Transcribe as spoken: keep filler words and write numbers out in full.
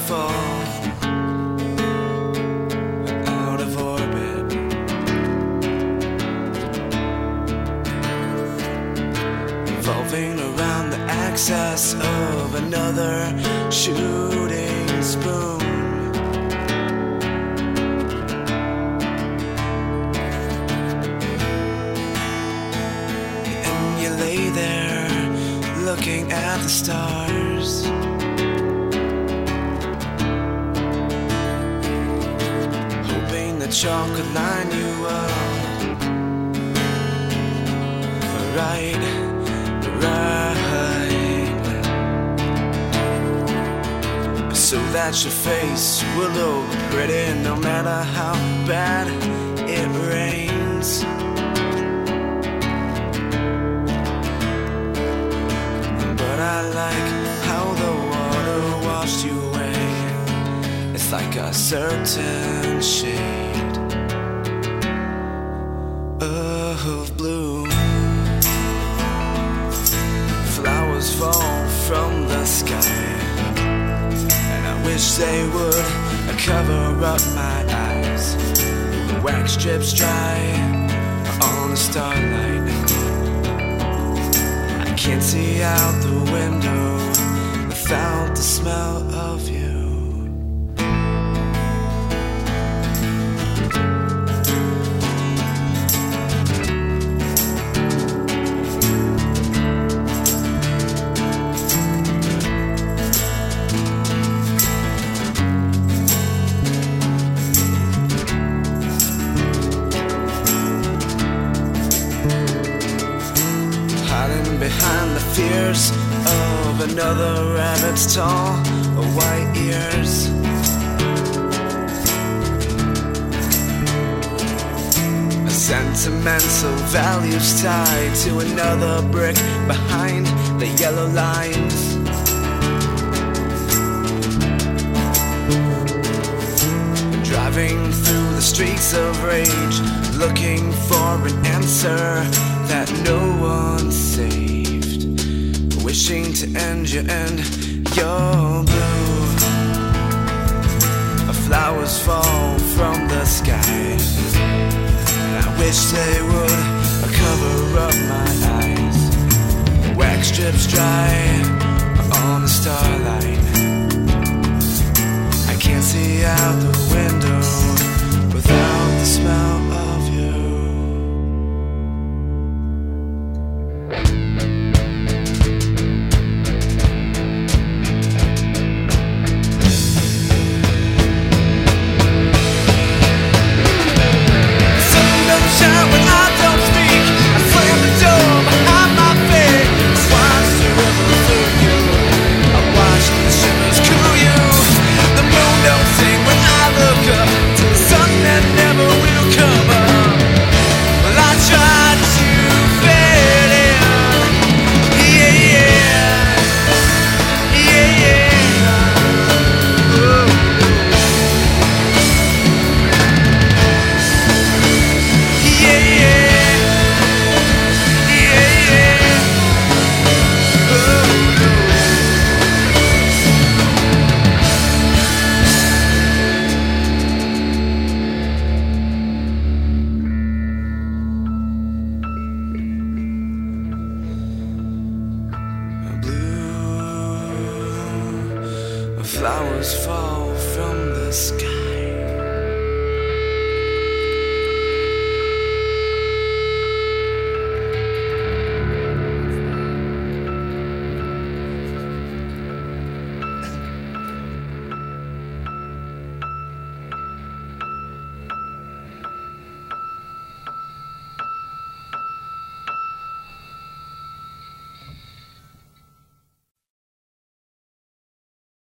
fall out of orbit, revolving around the axis of another shooting spoon. And you lay there looking at the stars, hoping that chalk could line you up right, right, so that your face will look pretty no matter how bad it rains. But I like how the water washed you away. It's like a certain shade of blue. Flowers fall from the sky, and I wish they would cover up my eyes. The wax drips dry on the starlight. I can't see out the window without the smell of you. Hiding behind the fears of another rabbit's tall white ears. Sentimental values tied to another brick behind the yellow lines. Driving through the streets of rage, looking for an answer that no one saved, wishing to end you and your blue. Flowers fall from the sky, and I wish they would cover up my eyes. Wax drips dry on the starlight. I can't see out the window without the smell of you. Flowers fall from the sky.